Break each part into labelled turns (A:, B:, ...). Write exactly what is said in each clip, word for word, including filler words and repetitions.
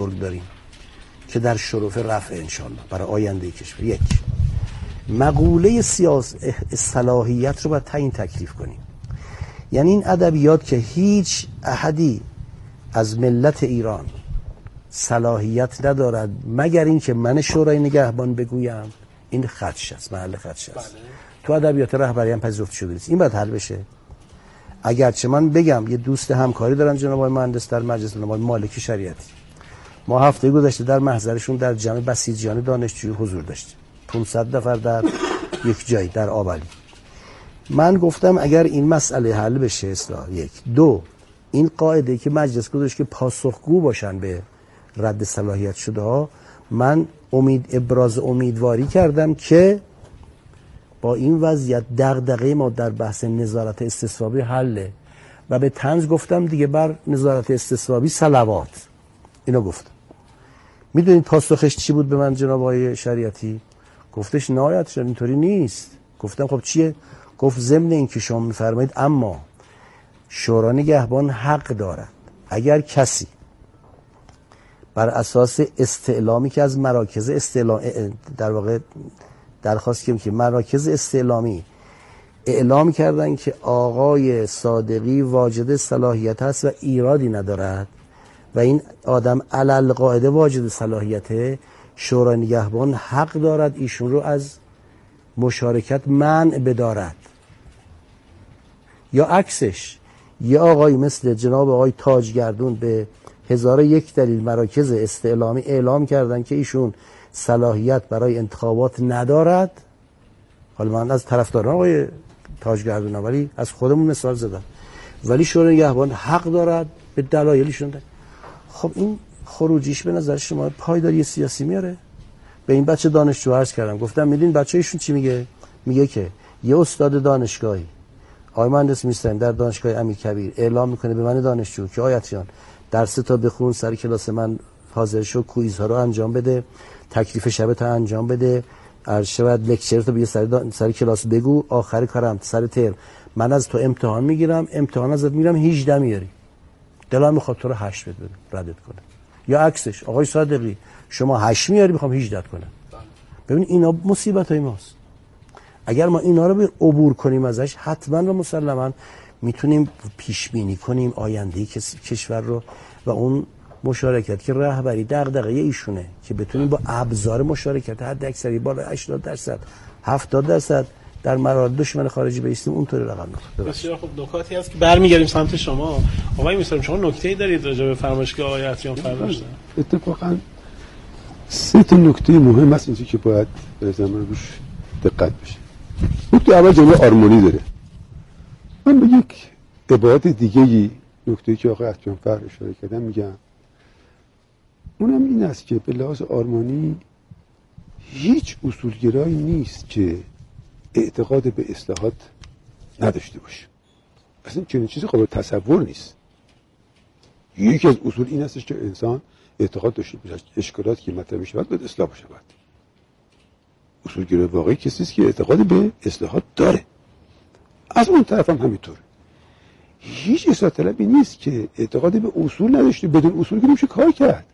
A: داریم که در شرف رفع انشالله برای آینده کشور. یک، مقوله سیاس صلاحیت رو باید تعیین تکلیف کنیم. یعنی این ادبیات که هیچ احدی از ملت ایران صلاحیت ندارد مگر این که من شورای نگهبان بگویم، این خدش است، محل خدش است. بله. تو ادبیات رهبری هم پذیرفته شده نیست. این باید حل بشه. اگرچه من بگم یه دوست همکاری دارن جناب آقای مهندس در مجلس جناب آقای مالکی شریعتی، ما هفته گذشته در محضرشون در جمع بسیجیان دانشجویی حضور داشتیم، پانصد نفر در یک جایی در آبلی. من گفتم اگر این مسئله حل بشه، اصلاح یک دو این قاعده که مجلس گذاشت که پاسخگو باشن به رد صلاحیت شده ها، من امید ابراز امیدواری کردم که با این وضعیت دغدغه ما در بحث نظارت استصوابی حله و به طنز گفتم دیگه بر نظارت استصوابی صلوات. اینو گفتم. میدونید پاسخش چی بود به من جناب آقای شریعتی؟ گفتش نهایتش اینطوری نیست. گفتم خب چیه؟ گفت ضمن این که شما میفرمایید اما شورای نگهبان حق دارد اگر کسی بر اساس استعلامی که از مراکز استعلام در واقع درخواست کنیم که مراکز استعلامی اعلام کردن که آقای صادقی واجد صلاحیت هست و ایرادی ندارد و این آدم علل قاعده واجد صلاحیته، شورای نگهبان حق دارد ایشون رو از مشارکت منع بدارد. یا عکسش یه آقای مثل جناب آقای تاجگردون به هزار و یک دلیل مراکز استعلامی اعلام کردن که ایشون صلاحیت برای انتخابات ندارد. حالا من از طرفداران آقای تاجگردون ولی از خودمون مثال زدم، ولی شورای نگهبان حق دارد به دلایلشون ده. خب این خروجیش به نظر شما پایداری سیاسی میاره؟ به این بچه دانشجو عرض کردم، گفتم میدین بچه ایشون چی میگه؟ میگه که یه استاد دانشگاهی آقای مهندس میستریم در دانشگاه امیرکبیر اعلام میکنه به من دانشجو که آیت جان درس تا بخون، سر کلاس من حاضر شو، کویزها رو انجام بده، تکلیف شبت رو انجام بده، ارشد لکچر تو بیا سر, دا... سر کلاس بگو، آخر کارم سر ترم من از تو امتحان میگیرم، امتحان ازت میگیرم هجده میاری، دلم میخواد تو رو هشت بده ردت کنه. یا عکسش آقای صادقی شما هشت میاری میخوام هجده کنم. ببین اینا مصیبت های ماست. اگر ما اینا رو عبور کنیم ازش حتما و مسلما میتونیم پیش بینی کنیم آینده کشور رو و اون مشارکت که رهبری دغدغه ایشونه که بتونیم با ابزار مشارکت حد اکثری بالا هشتاد درصد هفتاد درصد در مراحل دشمن خارجی بیستیم اونطوری رقم میخوره.
B: بسیار خب نکاتی هست که برمیگردیم سمت شما. آقای میسترم شما نکته‌ای دارید راجع به فرمایشگاه آقای عطیان فرماشتن؟
C: اتفاقا سه تا نکته مهم هست اینجا که باید به زمان روش دقت بشه. نکته اول جنبه آرمانی داره. من به یک عبارت دیگه‌ای نکته‌ای که آقای عطیان فر اشاره کردن میگم، اونم این است که به لحاظ آرمانی هیچ اصولگرایی نیست که اعتقاد به اصلاحات نداشته باشه. اصلا چنین چیزی قابل تصور نیست. یکی از اصول این است که انسان اعتقاد داشته باشه اشکالاتی که مطرح میشه باید اصلاح بشه. باید اصولگرای واقعی کسی است که اعتقاد به اصلاحات داره. از اون طرف هم همینطور. هیچ اصلاح طلبی نیست که اعتقاد به اصول نداشته، بدون اصول که نمیشه کار کرد.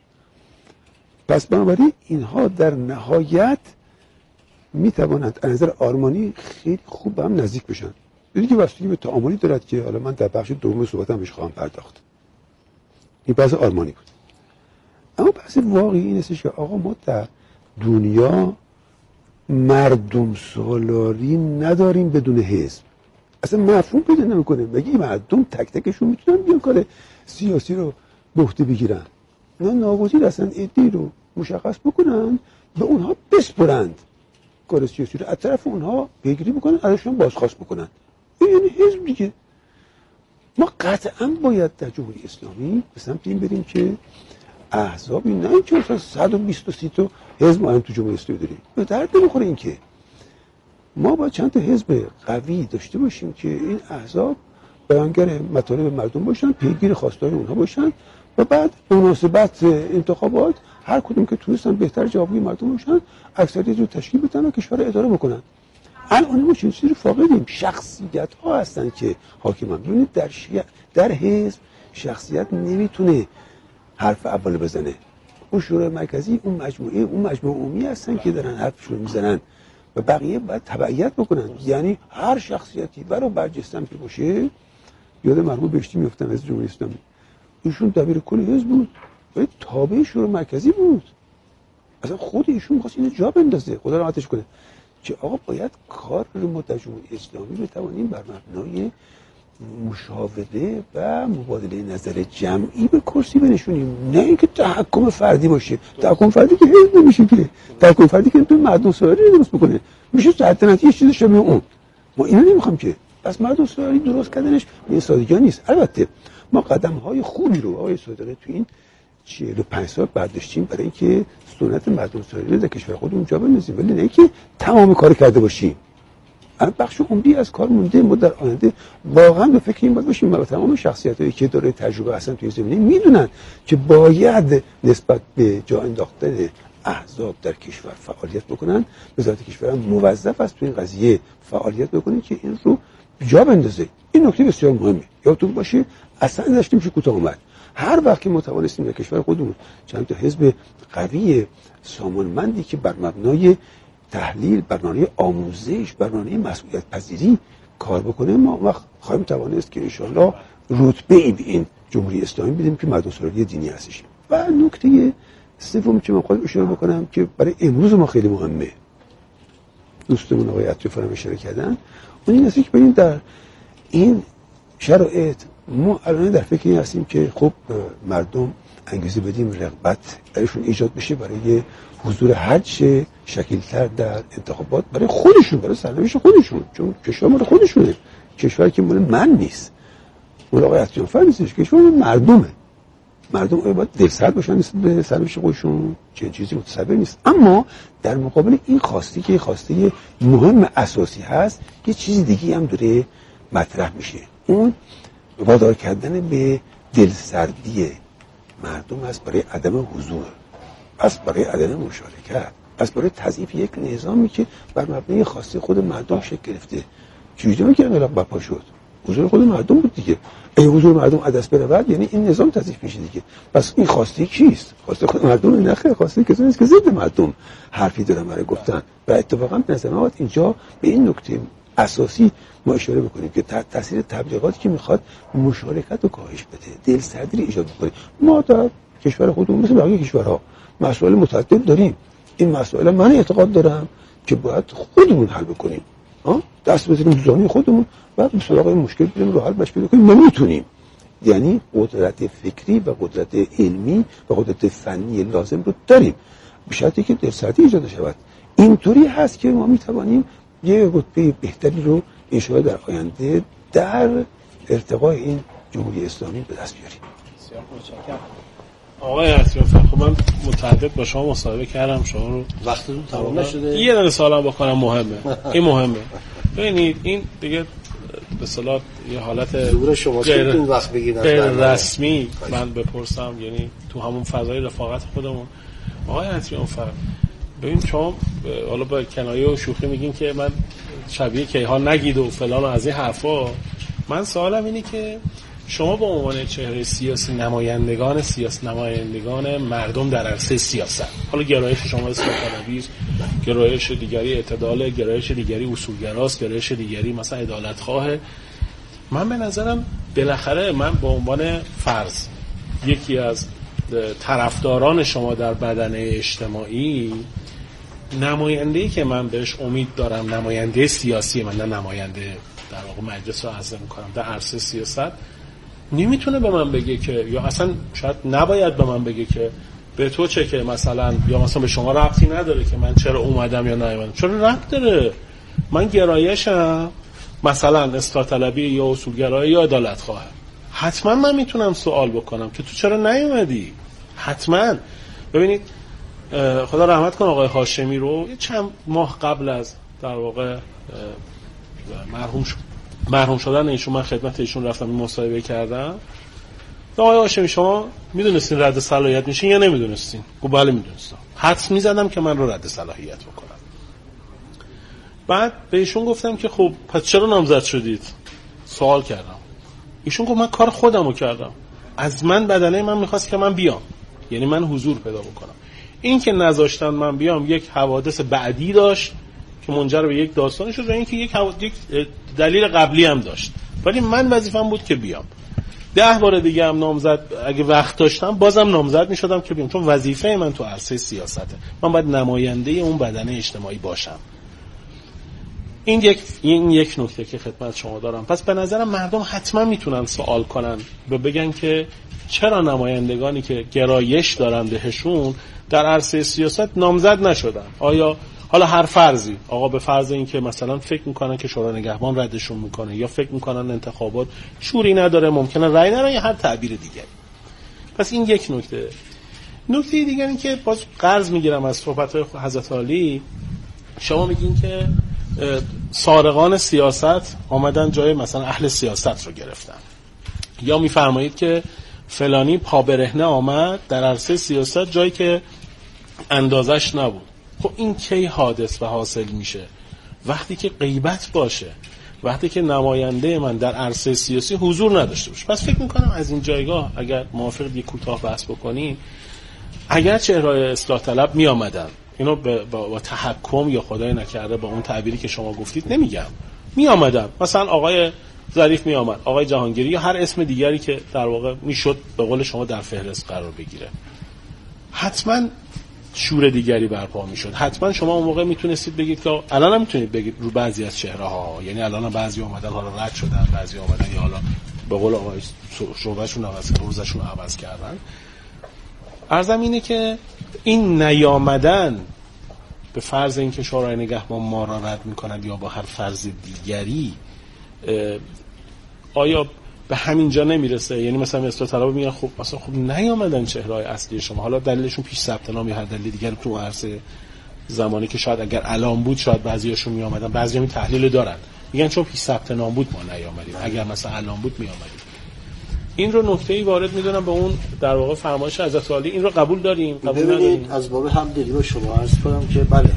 C: پس بنابراین اینها در نهایت میتوانند از نظر آرمانی خیلی خوب به هم نزدیک بشن. دیگه واسطه به تعاملی دارد که حالا من در بخش دوم صحبتم بهش خواهم پرداخت. این بحث آرمانی بود. اما بحث واقعی این است که آقا ما در دنیا مردم سالاری نداریم بدون حزب. اصلا مفهوم پیدا نمیکنه. مگه مردم تک تکشون میتونن بیان کار سیاسی رو به عهده بگیرن؟ نه، ناگزیر اصلا ایده رو مشخص بکنن به اونها بسپرند کار سیاسی رو، از طرف اونها پیگیری بکنن، ازشون بازخواست بکنن. این یعنی حزب دیگه. ما قطعا باید در جمهوری اسلامی به سمت این بریم که احزابی نه اینکه مثلا صد و بیست و سی تا حزب ما هم تو جمهوری اسلامی داریم، به درد نمیخوره. این که ما باید چند تا حزب قوی داشته باشیم که این احزاب بیانگر مطالب مردم باشن، پیگیر خواستای اونها باشن و بعد مناسبت انتخابات هر کدوم که تونستن بهتر جوابگوی مردم باشن اکثریت رو تشکیل بدن و کشور رو اداره بکنن. الان ما چیزی رو فاقدیم. شخصیت ها هستن که حاکمان. ببینید در شیع... در حزب شخصیت نمیتونه حرف اول بزنه. اون شورای مرکزی، اون مجموعه، اون مجموعه عمومی هستن که دارن حرفشون میزنن و بقیه باید تبعیت بکنن. یعنی هر شخصیتی برای برجستم که باشه، یاد مرحوم بهشتی میافتم از جمهوری اسلامی، ایشون دبیر کل حزب بود ولی تابع شورای مرکزی بود. اصلا خود ایشون می‌خواست اینو جا بندازه، خدا رحمتش کنه، که آقا باید کار رو ما در جمهوری اسلامی بتوانیم بر مبنای مشاوره و مبادله نظر جمعی به کرسی بنشونیم، نه اینکه تحکم فردی باشه. تحکم فردی که حزب نمیشه، که تحکم فردی که تو مردم سواری درست بکنه میشه سلطنتی یه چیز شبیه اون. ما اینو نمیخوام که پس مردم سواری درست کردنش به سادگی نیست. البته ما قدم‌های خوبی رو آقای صادقی تو این چهل و پنج سال برداشتیم برای اینکه سنت مردم سواری در کشور خودمون جا بندازیم، ولی نه اینکه تمام کار کرده باشیم. الان بخش عمدی از کار مونده. ما در آینده واقعا به فکر این باید باشیم و تمام شخصیتایی که داره تجربه هستن توی زمینه میدونن که باید نسبت به جا انداختن احزاب در کشور فعالیت بکنن. وزارت کشور هم موظف است تو این قضیه فعالیت بکنه که این رو جا بندازه. این نکته بسیار مهمه، یادتون باشه اصلا داشتیم که کوتاه اومد. هر وقت که ما توانستیم در کشور خودمون چند تا حزب قوی سامانمندی که بر مبنای تحلیل، برنامه آموزش، برنامه مسئولیت پذیری کار بکنه، ما وقت خواهیم توانست که انشاءالله رتبه ای به این جمهوری اسلامی بدیم که مردم سالاری دینی هستش. و نکته سوم که من خواهیم اشاره بکنم که برای امروز ما خیلی مهمه، دوستمون آقای عطیفی هم اشاره کردن، اون این است که ببینید در این شرایط ما الان در فکر این هستیم که خب مردم انگیزه بدیم رغبت درشون ایجاد بشه برای حضور حج شکیل‌تر در انتخابات برای خودشون، برای سرنوشت خودشون، چون کشور مال خودشونه، کشوری که مال من نیست، مال آقای عطیفی نیستش، کشور مال مردمه. مردم آیا باید دلسرد باشن نسبت به سرنوشت خودشون؟ چه چیزی متصور نیست. اما در مقابل این خواسته که خواسته مهم اساسی هست، یه چیز دیگه هم داره مطرح میشه، اون وادار کردن به دلسردی مردم است برای عدم حضور، است برای عدم مشارکت، است برای تضعیف یک نظامی که بر مبنای خواسته خود مردم شکل گرفته. چجوری میگه انقلاب برپا شد؟ حضور خود مردم بود دیگه. اگه حضور مردم عدس برود یعنی این نظام تضعیف میشه دیگه. پس این خواسته کیست؟ خواسته خود مردم؟ نه خیر، خواسته کسانی است که ضد مردم حرفی دارن برای گفتن. و اتفاقا به نظر من اینجا به این نکته اساسی ما اشاره بکنیم که تحت تاثیر تبلیغاتی که میخواد مشارکت رو کاهش بده، دلسردی رو ایجاد کنه. ما در کشور خودمون مثل بقیه کشورها مسائل متعدد داریم. این مسائل من اعتقاد دارم که باید خودمون حل بکنیم. ها؟ دست بزنیم تو زانوی خودمون و به سراغ این مشکل بریم راه حل باش پیدا کنیم. ما میتونیم. یعنی قدرت فکری و قدرت علمی و قدرت فنی لازم رو داریم. به شرطی که دلسردی ایجاد شود. اینطوری هست که ما میتوانیم یه رتبه بهتری رو انشاءالله در آینده در ارتقای این جمهوری اسلامی به دست بیاریم.
B: بسیار متشکرم. آقای عطیفی، خب من متعدد با شما مصاحبه کردم، شما رو
A: وقتتون تمام نشده.
B: یه دونه سوالم بکنم، مهمه. این مهمه. ببینید این دیگه به اصطلاح یه حالت
A: دور شما
B: غیر
A: این وقت بگیرن
B: غیر رسمی من بپرسم، یعنی تو همون فضای رفاقت خودمون. آقای عطیفی، ببین شما حالا با کنایه و شوخی میگین که من شبیه کیهان نگید و فلان و از این حرفا. من سوالم اینه که شما به عنوان چهره سیاسی، نمایندگان سیاسی، نمایندگان مردم در عرصه سیاست، حالا گرایش شما اصلاح طلبی، گرایش دیگری اعتدال، گرایش دیگری اصولگراست، گرایش دیگری مثلا عدالتخواه، من به نظرم بالاخره من به عنوان فرض یکی از طرفداران شما در بدنه اجتماعی، نماینده‌ای که من بهش امید دارم، نماینده سیاسی من، نه نماینده در واقع مجلس رو عرضه می‌کنم، در عرصه سیاست نمیتونه به من بگه که، یا اصلا شاید نباید به من بگه که به تو چه، که مثلا یا مثلا به شما ربطی نداره که من چرا اومدم یا نیومدم. چرا ربط داره؟ من گرایشم مثلا اصلاح طلبی یا اصولگرایی یا عدالتخواه، حتما من میتونم سوال بکنم که تو چرا نیومدی. حتما. ببینید خدا رحمت کنه آقای هاشمی رو چند ماه قبل از در واقع مرحوم شد مرحوم شدن ایشون، من خدمت ایشون رفتم مصاحبه کردم. آقای هاشمی شما میدونستین رد صلاحیت میشین یا نمیدونستین؟ گفت بله میدونستم. حدس میزدم که من رو رد صلاحیت بکنم. بعد به ایشون گفتم که خب پس چرا نامزد شدید؟ سوال کردم. ایشون گفت من کار خودم رو کردم، از من بدنه من میخواست که من بیام. یعنی من حضور پیدا بکنم. این که نذاشتن من بیام یک حوادث بعدی داشت که منجر به یک داستانی شد و این که یک, حواد... یک دلیل قبلی هم داشت، ولی من وظیفه‌م بود که بیام. ده بار دیگه هم نامزد اگه وقت داشتم بازم نامزد میشدم که بیام، چون وظیفه من تو عرصه سیاسته. من باید نماینده اون بدنه اجتماعی باشم. این یک این یک نکته که خدمت شما دارم. پس به نظرم مردم حتما میتونن سوال کنن و بگن که چرا نمایندگانی که گرایش دارن بهشون در عرصه سیاست نامزد نشدن؟ آیا حالا هر فرضی، آقا به فرض این که مثلا فکر میکنن که شورای نگهبان ردشون میکنه، یا فکر میکنن انتخابات شوری نداره، ممکنه رأی ندن، یا هر تعبیر دیگری. پس این یک نکته. نکته دیگر این که باز قرض میگیرم از صحبت‌های حضرت عالی، شما میگین که سارقان سیاست آمدن جای مثلا اهل سیاست رو گرفتن، یا میفرمایید که فلانی پابرهنه آمد در عرصه سیاست جایی که اندازش نبود. خب این کی حادث و حاصل میشه؟ وقتی که غیبت باشه، وقتی که نماینده من در عرصه سیاسی حضور نداشته باشه. پس فکر میکنم از این جایگاه اگر موافق یک کوتاه بحث بکنیم، اگر چهره‌های اصلاح طلب می آمدن، اینو با, با تحکم یا خدای نکرده با اون تعبیری که شما گفتید نمیگم، می آمدن، مثلا آقای ظریف می آمد، آقای جهانگیری یا هر اسم دیگری که در واقع میشد به قول شما در فهرست قرار بگیره، حتما شور دیگری برپا میشد. حتما شما اون موقع میتونستید بگید که الان هم میتونید بگید رو بعضی از چهره ها، یعنی الان هم بعضی اومدن حالا رد شدن، بعضی اومدن یا حالا به قول آقای شعبهشون عوض کردن، روزشون عوض کردن. عرضم اینه که این نیامدن به فرض اینکه شورای نگهبان ما را رد میکنند یا با هر فرض دیگری، آیا به همین جا نمیرسه؟ یعنی مثلا اصلاح طلبا میگن خب اصلا خب نیامدن چهره‌های اصلی شما، حالا دلیلشون پیش ثبت نام یا هر دلیل دیگری تو عرصه زمانی که شاید اگر الان بود شاید بعضیاشون میامدن، بعضی‌ها این تحلیل دارن، میگن چون پیش ثبت نام بود ما نیامدیم، اگر مثلا الان بود میامدیم. این رو نکته‌ای وارد میدونم به اون در واقع فرمایش حضرت عالی. این رو قبول داریم؟ قبول نداریم؟
A: از باب همدلی با شما عرض کنم که بله،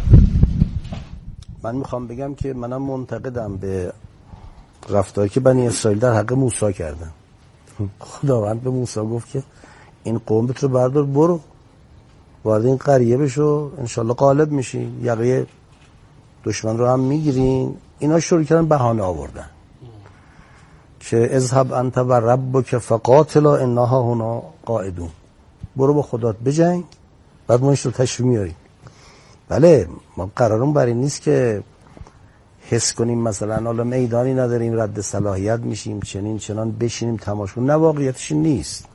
A: من میخوام بگم که منم منتقدم به رفتاری که بنی اسرائیل در حق موسی کردن. خداوند به موسی گفت که این قومت رو بردار برو وارد این قریه بشو، انشالله غالب میشی، یقه دشمن رو هم میگیرین. اینا شروع کردن بهانه آوردن که اذهب انت و ربک فقاتلا انها هنا قاعدون، برو با خدات بجنگ بعد ما ایش رو تشریف میاریم. بله، ما قرارمون بر این نیست که حس کنیم مثلا حالا میدانی نداریم رد صلاحیت میشیم چنین چنان بشینیم تماشا، نه واقعیتش نیست.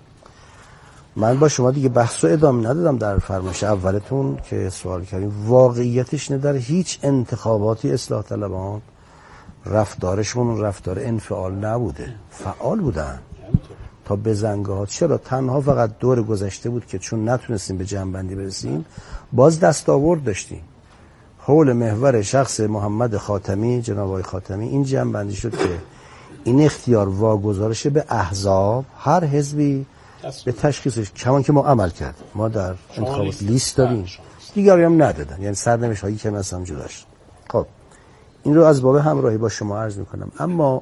A: من با شما دیگه بحث رو ادامه ندادم در فرمایش اولتون که سوال کردیم، واقعیتش نه در هیچ انتخاباتی اصلاح طلبان رفتارشون رفتار انفعال نبوده، فعال بودن تا به زنگات. چرا؟ تنها فقط دور گذشته بود که چون نتونستیم به جمع‌بندی برسیم باز دستاورد داشتیم حول محور شخص محمد خاتمی، جناب آقای خاتمی. این جمع‌بندی شد که این اختیار واگذارش به احزاب، هر حزبی به تشخیصش، کمان که ما عمل کردیم، ما در انتخابات لیست دادیم، دیگری هم ندادن، یعنی سرنوشت هایی که مثلا جداش. خب این رو از باب همراهی با شما عرض میکنم. اما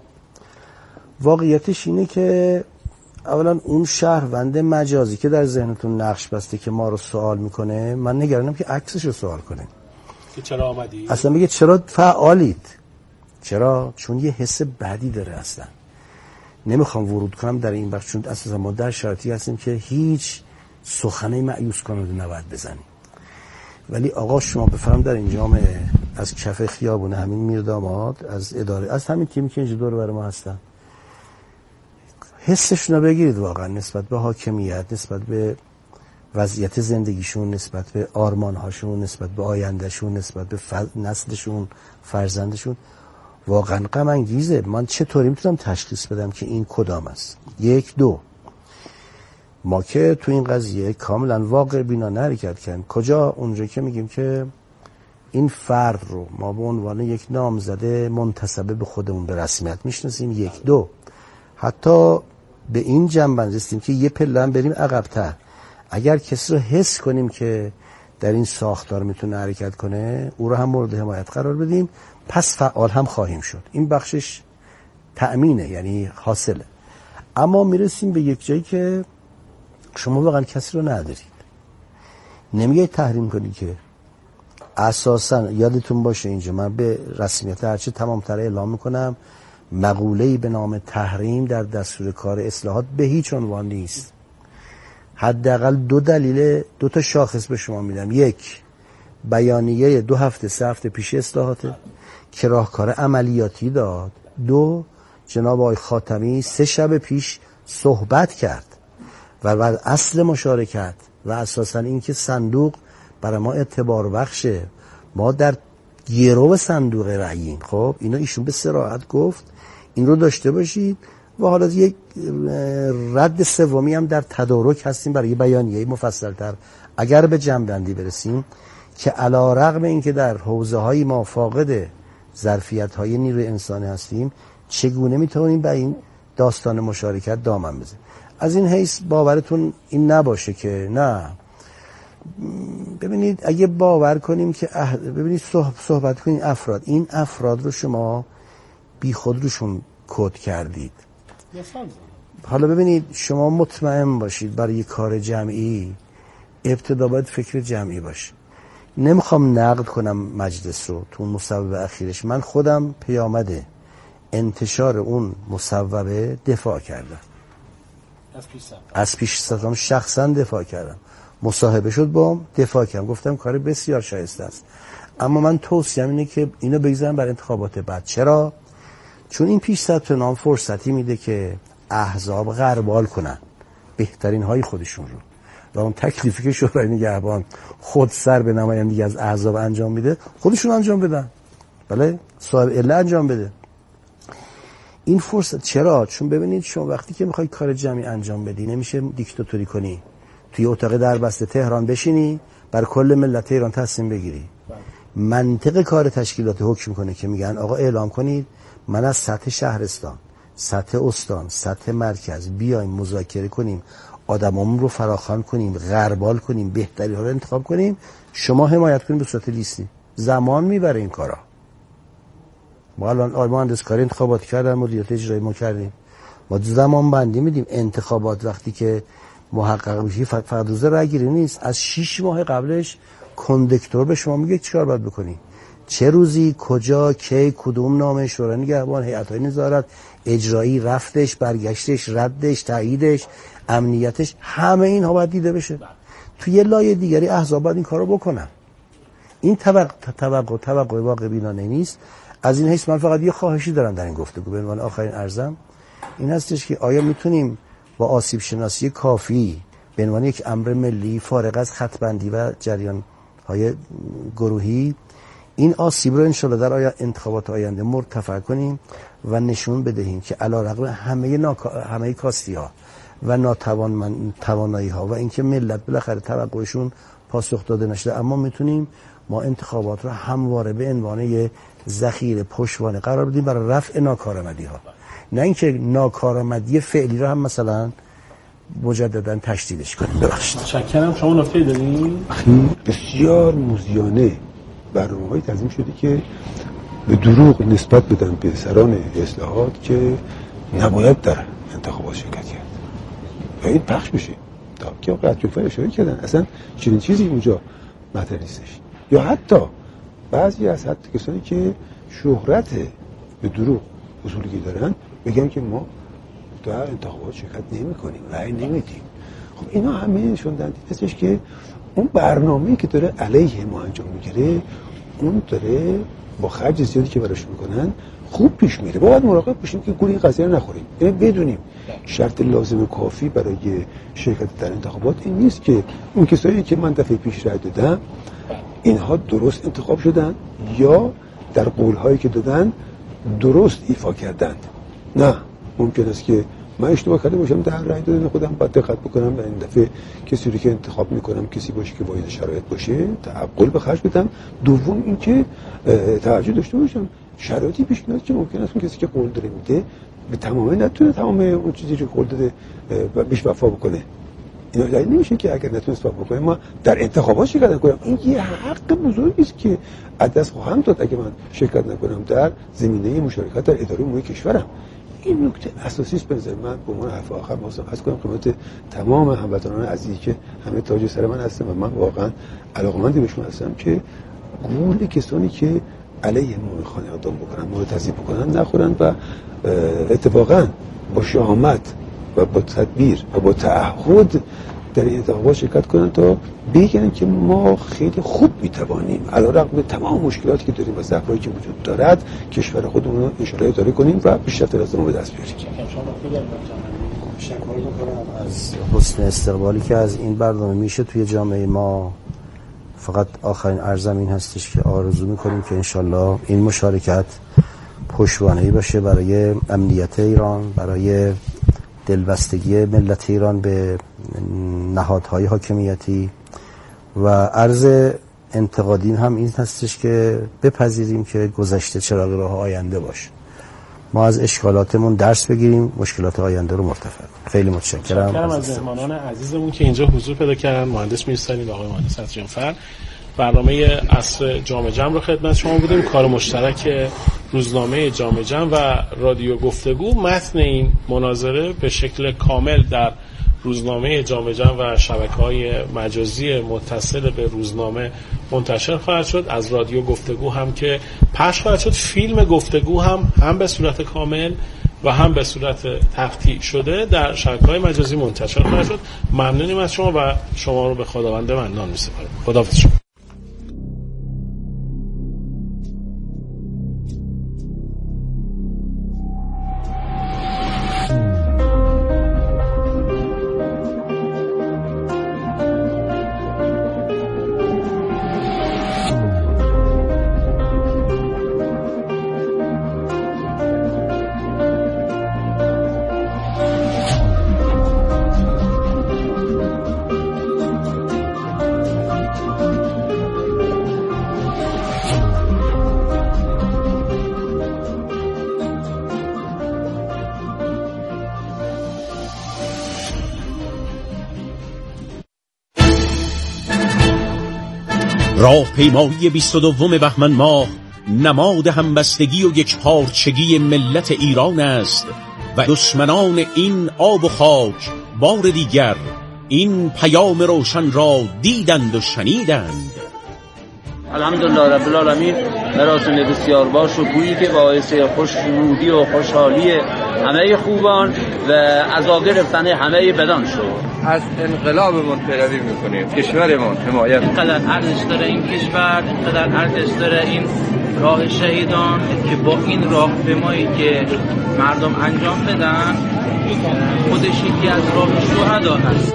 A: واقعیتش اینه که اولا اون شهروند مجازی که در ذهنتون نقش بسته که ما رو سوال میکنه، من نگرانم که عکسش رو سوال کنه
B: که چرا آمدی؟
A: اصلا میگه چرا فعالید؟ چرا؟ چون یه حس بدی داره. اصلا نمیخوام ورود کنم در این بخش، چون اصلا ما در شرطی هستیم که هیچ سخنه مایوس کننده نباید بزنیم. ولی آقا شما بفرم در این جامعه از کف خیابون همین میرداماد، از اداره، از همین تیمی که اینجا دور بر ما هستن، حسشون رو بگیرید واقعا نسبت به حاکمیت، نسبت به وضعیت زندگیشون، نسبت به آرمانهاشون، نسبت به آیندهشون، نسبت به فل... نسلشون، فرزندشون، واقعا غم انگیزه. من چطوری میتونم تشخیص بدم که این کدام است؟ یک دو ما که تو این قضیه کاملا واقع بینانه حرکت کردیم. کجا؟ اونجا که میگیم که این فرد رو ما به عنوان یک نامزده منتسب به خودمون به رسمیت میشناسیم. یک دو حتی به این جنبه رسیدیم که یه پله هم بریم عقب‌تر، اگر کسی رو حس کنیم که در این ساختار میتونه حرکت کنه، او رو هم مورد حمایت قرار بدیم، پس فعال هم خواهیم شد. این بخشش تأمینه، یعنی حاصله. اما میرسیم به یک جایی که شما واقعا کسی رو ندارید، نمیگه تحریم کنی که. اساسا یادتون باشه اینجا من به رسمیت هرچی تمام‌تر اعلام میکنم مقوله‌ای به نام تحریم در دستور کار اصلاحات به هیچ عنوان نیست. حداقل دو دلیل دو تا شاخص به شما میدم. یک، بیانیه دو هفته سه هفته پیش اصلاحاته که راهکار عملیاتی داد. دو، جناب آقای خاتمی سه شب پیش صحبت کرد و بر اصل مشارکت و اساساً این که صندوق برای ما اعتبار بخشه، ما در گرو صندوق رأییم. خب اینو ایشون به صراحت گفت، این رو داشته باشید. و حالا یک رد سومی هم در تدارک هستیم برای بیانیه مفصل‌تر اگر به جمع‌بندی برسیم که علی رغم اینکه در حوزه‌های ما فاقد ظرفیت‌های نیروی انسانی هستیم چگونه میتونیم به این داستان مشارکت دامن بزنیم. از این حیث باورتون این نباشه که نه. ببینید اگه باور کنیم که اح... ببینید صحبت کنید افراد این افراد رو شما بی خود روشون کد کردید. حالا ببینید شما مطمئن باشید برای کار جمعی ابتدا باید فکر جمعی باشه. نمیخوام نقد کنم مجلس رو تو مصوبه اخیرش، من خودم پیامد انتشار اون مصوبه دفاع کردم، از پیش از پیش ستام شخصا دفاع کردم، مصاحبه شد با دفاع کردم، گفتم کار بسیار شایسته است، اما من توصیه‌ام اینه که اینو بگذارم برای انتخابات بعد. چرا؟ چون این پیش ثبت نام فرصتی میده که احزاب غربال کنن بهترین های خودشون رو و اون تکلیفی که شورای نگهبان خود سر به نمایندگی از احزاب انجام میده خودشون انجام بدن. بله، صاحب عله انجام بده این فرصت. چرا؟ چون ببینید شما وقتی که میخوای کار جمعی انجام بدی نمیشه دیکتاتوری کنی، توی اتاق دربسته تهران بشینی بر کل ملت ایران تصمیم بگیری. منطق کار تشکیلات حکم کنه که میگن آقا اعلام کنید من از سطح شهرستان، سطح استان، سطح مرکز بیایم مذاکره کنیم، آدمامون رو فراخوان کنیم، غربال کنیم، بهتری ها رو انتخاب کنیم، شما حمایت کنید به صورت لیستی. زمان میبره این کارا. ما الان مهندسکاری انتخاباتی کردن، مدیریت اجرایی ما کردیم، ما زمان بندی میدیم. انتخابات وقتی که محقق میشی فقط روز رای گیری نیست، از شش ماه قبلش کندکتور به شما میگه چیکار باید بکنی، چه روزی، کجا، کی، کدوم نامه، شورای نگهبان، هیئت‌های نظارت، اجرایی، رفتش، برگشتش، ردش، تاییدش، امنیتش، همه اینها باید دیده بشه. توی یه لایه دیگری احزاب باید این کارو بکنن. این توقع توقع توقع واقع بینانه نیست. از این حیث من فقط یه خواهشی دارم در این گفتگو به عنوان آخرین عرضم این هستش که آیا میتونیم با آسیب شناسی کافی به عنوان یک امر ملی فارغ از خط بندی و جریان های گروهی این آسیب رو انشالله در آیا انتخابات آینده مرتفع کنیم و نشون بدهیم که علیرغم همه ناکا... همه کاستی ها و ناتوان من... توانایی ها و اینکه ملت بالاخره توقعشون پاسخ داده نشده، اما میتونیم ما انتخابات رو همواره به عنوان یه ذخیره پشتوانه قرار بدیم برای رفع ناکارآمدی ها، نه اینکه ناکارآمدی فعلی رو هم مثلا مجددا تشدیدش کنیم. ببخشید.
B: متشکرم. شما نکته دارین؟
C: بسیار موزیانه برنامه‌های تنظیم شده که به دروغ نسبت بدن به سران اصلاحات که نباید در انتخابات شرکت کرد و این پخش بشه تا که آقای عطوفی اشاره کردن اصلا چنین چیزی اونجا مطرح نیستش. یا حتی بعضی از حتی کسانی که شهرت به دروغ اصولی دارن بگن که ما در انتخابات شرکت نمی کنیم، رأی نمیدیم. خب اینا همه نشون دهنده هستش که اون برنامه‌ای که داره علیه ما انجام میگیره اون داره با خرج زیادی که براش میکنن خوب پیش میره. باید مراقب باشیم که گول این قضیه رو نخوریم. یعنی بدونیم شرط لازم کافی برای شرکت در انتخابات این نیست که اون کسایی که من دفعه پیش رأی دادم اینها درست انتخاب شدن یا در قولهایی که دادن درست ایفا کردند. نه، ممکن است که من اشتباه کرده باشم در رأی دادن خودم باید دقت بکنم و این دفعه کسی رو که انتخاب میکنم کسی باشه که باید شرایط باشه، تعقل به خرج بدم. دوم اینکه توجه داشته باشم شرایطی پیش میاد که ممکن است اون کسی که قول داره میده به تمامی نتونه تمام اون چیزی که قول داده بهش وفا بکنه. اینا دلیل نمیشه که اگر نتونست وفا بکنه ما در انتخابات شرکت نکنم. این یه حق بزرگی است که از دست خواهم داد اگه من شرکت نکنم در زمینه مشارکت در اداره امور کشورم. این نکته اساسی است. به نظر من به عنوان حرف آخر واسه از کنم خدمت تمام هموطنان عزیزی که همه تاج سر من هستن و من واقعا علاقمند بهشون هستم که گول کسانی که علیه ما میخوان اقدام بکنن، ما رو تضعیف بکنن نخورن و اتفاقا با شهامت و با تدبیر و با تعهد در این اتفاقات شرکت کنن تا بگن که ما خیلی خوب میتوانیم علیرغم تمام مشکلاتی که داریم و ضعفایی که وجود دارد کشور خودمون رو انشالله اداره کنیم و پیشرفت لازم رو به دست بیاریم.
A: تشکر می‌کنم از حسن استقبالی که از این برنامه میشه توی جامعه ما. فقط آخرین عرضم این هستش که آرزو میکنیم که انشالله این مشارکت پشتوانه‌ای باشه برای امنیت ایران، برای دلبستگی ملت ایران به نهادهای حاکمیتی و عرض انتقادین هم این هستش که بپذیریم که گذشته چراغ راه آینده باشه. ما از اشکالاتمون درس بگیریم، مشکلات آینده رو مرتفع کنیم. خیلی متشکرم.
B: متشکرم از مهمانان عزیزمون که اینجا حضور پیدا کردن. مهندس میرسانی و آقای مهندس عطریانفر. برنامه عصر جامع جمع رو خدمت شما بودیم. کار مشترک روزنامه جامع جمع و رادیو گفتگو. متن این مناظره به شکل کامل در روزنامه جامع جمع و شبکه‌های مجازی متصل به روزنامه منتشر خواهد شد. از رادیو گفتگو هم که پخش خواهد شد. فیلم گفتگو هم هم به صورت کامل و هم به صورت تقطیع شده در شبکه‌های مجازی منتشر خواهد شد. ممنونیم از شما و شما رو به خداوند منان می‌سپاریم. خداحافظ شما.
D: راهپیمایی بیست و دوم بهمن ماه نماد همبستگی و یکپارچگی ملت ایران است و دشمنان این آب و خاک بار دیگر این پیام روشن را دیدند و شنیدند.
E: الحمدلله رب العالمین مراسم بسیار باش و گویی که باعث خوشنودی و خوشحالی همه خوبان و عزا گرفتن همه بدان شد.
F: از انقلابمون پیروی میکنیم، کشورمون حمایت.
E: اینقدر ارزش داره این کشور، اینقدر ارزش داره این راه شهیدان که با این راهپیمایی که مردم انجام بدن خودش یکی از راه شهدا هست.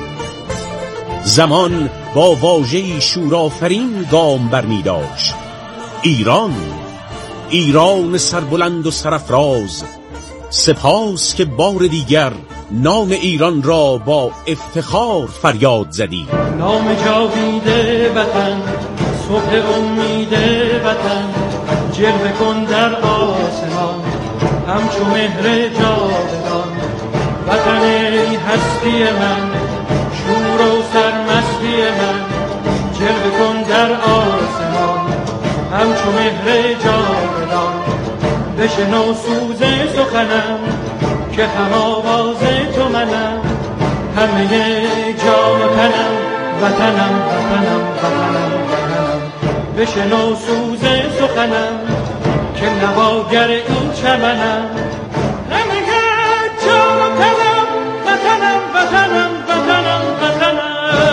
D: زمان با واژه‌ای شورآفرین گام برمی داشت. ایران، ایران سربلند و سرافراز، سپاس که بار دیگر نام ایران را با افتخار فریاد زدی.
G: نام جاوید وطن، صبح امید وطن، جلوه کن در آسمان همچو مهر جاودان. وطن ای هستی من، شور و سرمستی من، جلوه کن در آسمان همچو مهر جاودان. بشنو سوز سخنم که هم آواز تو منم، همه جان و تنم وطنم وطنم وطنم وطنم. بشنو سوز سخنم که نواگر این چمنم، همه جان و تنم وطنم وطنم وطنم وطنم.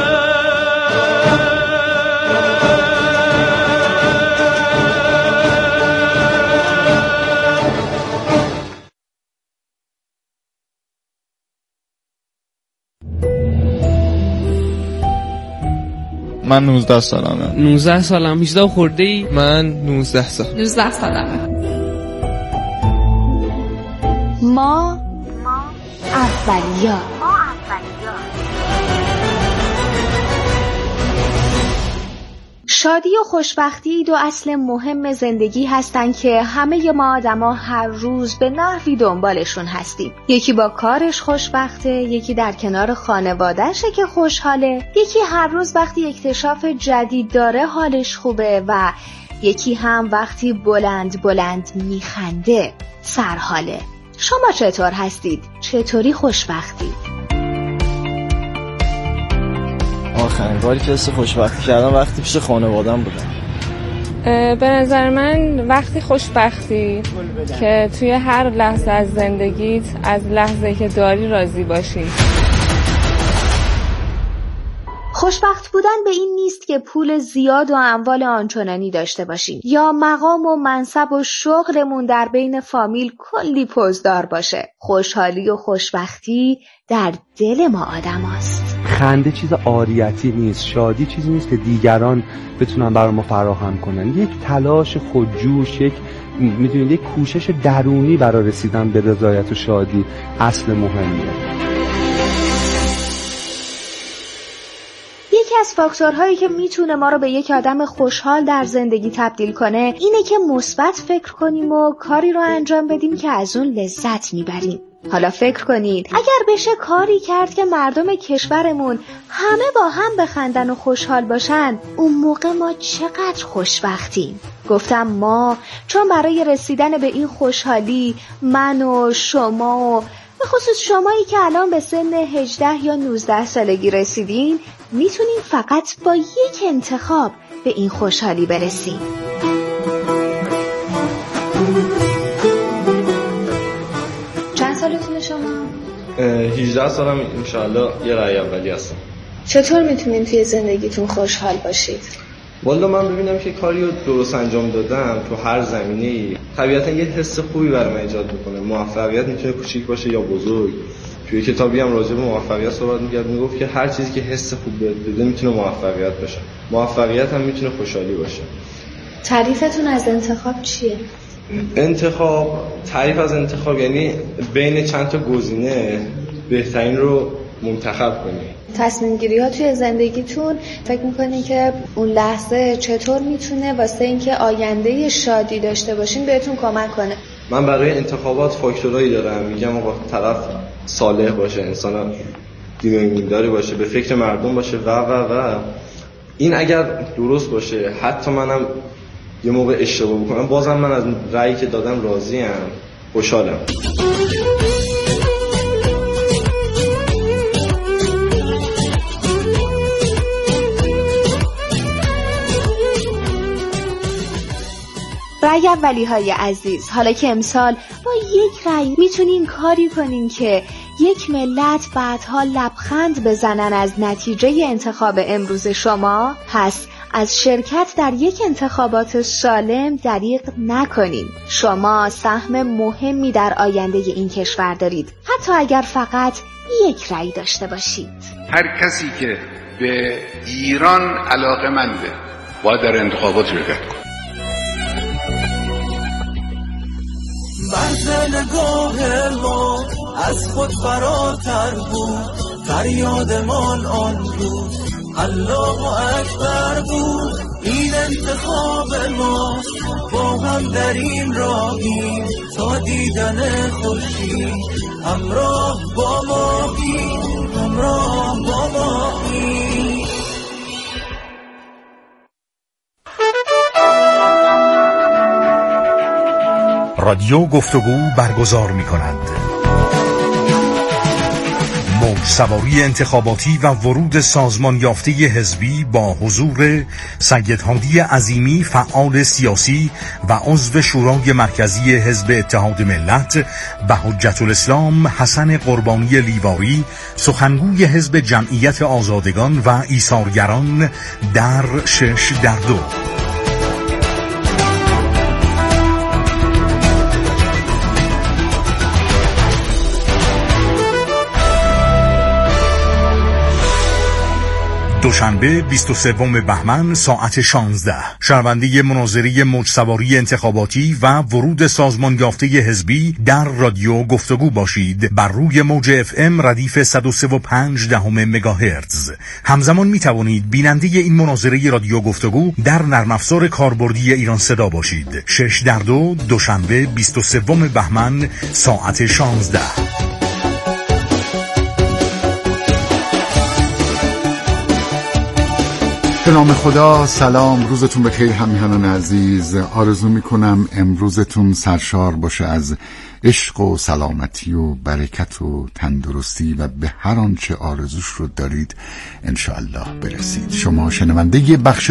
H: من نوزده سالمه.
I: نوزده سالم. هجده خورده ای؟
H: من نوزده سال.
I: نوزده سالمه.
J: ما اولیا. شادی و خوشبختی دو اصل مهم زندگی هستن که همه ما آدما هر روز به نحوی دنبالشون هستیم. یکی با کارش خوشبخته، یکی در کنار خانواده‌شه که خوشحاله، یکی هر روز وقتی اکتشاف جدید داره حالش خوبه و یکی هم وقتی بلند بلند میخنده سرحاله. شما چطور هستید؟ چطوری خوشبختید؟
K: آخرین باری که حس خوشبختی کردم وقتی پیش خانواده‌ام بودم.
L: به نظر من وقتی خوشبختی که توی هر لحظه از زندگیت از لحظه که داری راضی باشی.
J: خوشبخت بودن به این نیست که پول زیاد و اموال آنچنانی داشته باشیم یا مقام و منصب و شغلمون در بین فامیل کلی پزدار باشه. خوشحالی و خوشبختی در دل ما آدم هست.
M: خنده چیز عاریتی نیست، شادی چیزی نیست که دیگران بتونن برای ما فراهم کنن. یک تلاش خودجوش، یک میدونید یک کوشش درونی برای رسیدن به رضایت و شادی اصل مهمیه.
J: یکی از فاکتورهایی که میتونه ما رو به یک آدم خوشحال در زندگی تبدیل کنه اینه که مثبت فکر کنیم و کاری رو انجام بدیم که از اون لذت میبریم. حالا فکر کنید اگر بشه کاری کرد که مردم کشورمون همه با هم بخندن و خوشحال باشن، اون موقع ما چقدر خوشبختیم. گفتم ما چون برای رسیدن به این خوشحالی من و شما و به خصوص شمایی که الان به سن هجده یا نوزده سالگی رسیدین میتونیم فقط با یک انتخاب به این خوشحالی برسیم. چند سالتونه شما؟
K: هجده سالم. انشاءالله یه رای اولی هستم.
J: چطور میتونین توی زندگیتون خوشحال باشید؟
K: والا من ببینم که کاری رو درست انجام دادم تو هر زمینه‌ای طبیعتا یه حس خوبی برای من ایجاد میکنه. موفقیت میتونه کوچیک باشه یا بزرگ. توی کتابی هم راجع به موفقیت صحبت می‌کرد، میگفت که هر چیزی که حس خوب بده میتونه موفقیت باشه. موفقیت هم میتونه خوشحالی باشه.
J: تعریفتون از انتخاب چیه؟
K: انتخاب، تعریف از انتخاب یعنی بین چند تا گزینه بهترین رو منتخب کنی.
J: تصمیم گیری ها توی زندگیتون فکر میکنین که اون لحظه چطور میتونه واسه اینکه آینده شادی داشته باشین بهتون کمک کنه؟
K: من برای انتخابات فاکتورایی دارم. میگم آقا طرف صالح باشه، انسان دین و ایمانداری باشه، به فکر مردم باشه و و و این اگر درست باشه حتی منم یه موقع اشتباه بکنم بازم من از رأیی که دادم راضیم، خوشحالم.
J: رأی اولی‌های عزیز، حالا که امسال با یک رأی میتونین کاری کنین که یک ملت بعدها لبخند بزنن از نتیجه انتخاب امروز شما، پس از شرکت در یک انتخابات سالم دریغ نکنین. شما سهم مهمی در آینده این کشور دارید، حتی اگر فقط یک رأی داشته باشید.
N: هر کسی که به ایران علاقه‌منده باید در انتخابات شرکت کنه.
O: برز نگاه ما از خود فراتر بود، فریادمان آن بود الله اکبر بود. این انتخاب ما با هم در این راهیم تا دیدن خورشید، همراه با ماهی، همراه با ماهی.
P: رادیو گفتگو برگزار می کند. موج سواری انتخاباتی و ورود سازمان یافته حزبی با حضور سید هادی عظیمی، فعال سیاسی و عضو شورای مرکزی حزب اتحاد ملت، و حجت الاسلام حسن قربانی لیواری، سخنگوی حزب جمعیت آزادگان و ایثارگران در شش در دو. دوشنبه بیست و سوم بهمن ساعت شانزده، شنونده مناظره موج سواری انتخاباتی و ورود سازمان یافته حزبی در رادیو گفتگو باشید بر روی موج اف ام ردیف صد و سه و پنج دهم مگاهرتز. همزمان می توانید بیننده این مناظره رادیو گفتگو در نرم افزار کاربردی ایران صدا باشید. شش در دو، دوشنبه بیست و سوم بهمن ساعت شانزده.
Q: به نام خدا. سلام، روزتون بخیر همیهنان عزیز. آرزو میکنم امروزتون سرشار باشه از عشق و سلامتی و برکت و تندرستی و به هر آنچه آرزوش رو دارید انشاءالله برسید. شما شنونده بخش